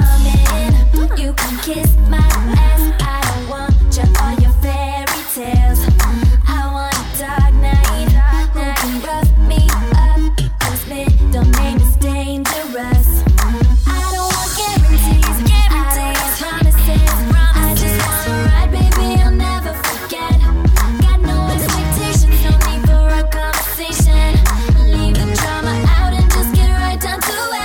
coming. You can kiss my ass. I don't want you all your fairy tales. I want a dark night. Who can rough me up? Whose middle name is dangerous? I don't want guarantees. I don't want promises. I just wanna ride, baby. I'll never forget. Got no expectations, no need for a conversation. Leave the drama out and just get right down to it.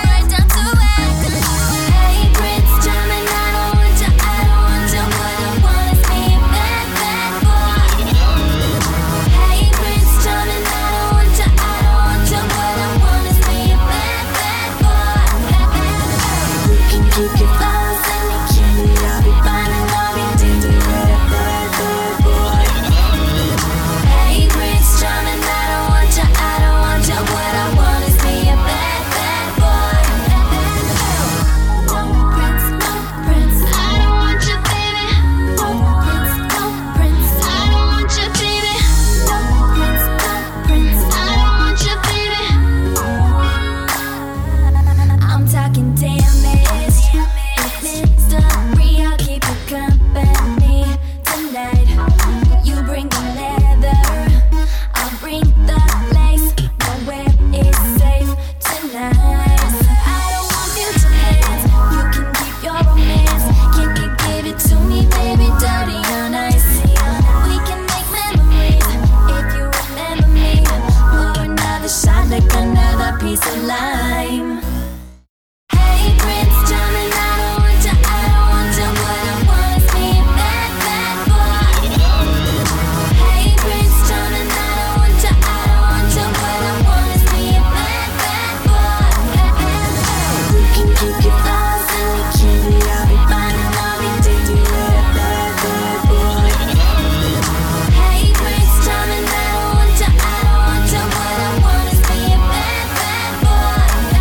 Hey, Prince Charming, I don't want you, I don't want you. What I want is me a bad, bad boy. Hey, Prince Charming, I don't want you, I don't want you. What I want is me a bad, bad boy. You can keep your flowers and your candy. I'll be fine and I'll be dainty with a bad, bad boy. Hey, Prince Charming, I don't want you, I don't want you. What I want is me a bad, bad boy. No prince, no prince, I don't want you, baby. No prince, no prince, I don't want you, baby. No prince, no prince, I don't want you, baby. I'm talking damage. With mystery, I'll keep you company tonight. You bring the leather, I'll bring the lace. Nowhere is safe tonight. I don't want future plans. You can keep your romance. Can you give it to me, baby? Dirty on ice. We can make memories if you remember me. Pour another shot like another piece of lime. Hey, Prince Charming, I don't want you, I don't want you. What I want is me a bad, bad boy. Hey, Prince Charming, I don't want you, I don't want you. What I want is me a bad, bad boy. You can keep your flowers and your candy. I'll be fine and I'll be dainty with a bad, bad boy. Hey, Prince Charming, I don't want you, I don't want you. What I want is me a bad, bad boy.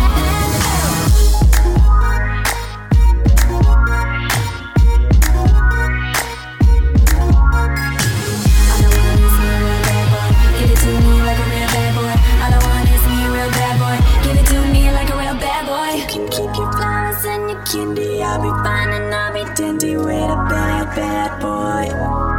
Give it to me like a real bad boy. All I want is me a real bad boy. Give it to me like a real bad boy. You can keep your flowers and your candy. I'll be fine and I'll be dandy with a bad, bad boy.